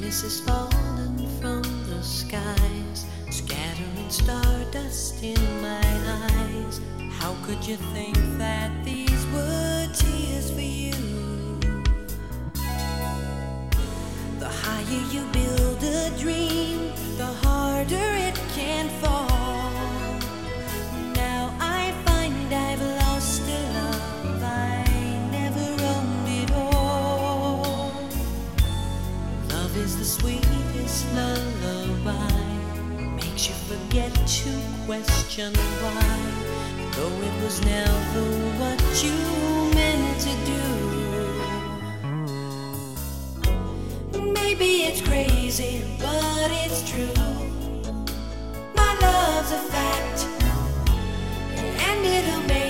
Kisses falling from the skies, scattering stardust in my eyes. How could you think that these were tears for you? The higher you build a dream, the harder it can fall. Now I find I've lost a love I never owned it all. Love is the sweetest lullaby, makes you forget to question why, though it was never what you meant to do. Maybe it's crazy, but it's true. My love's a fact, and it'll make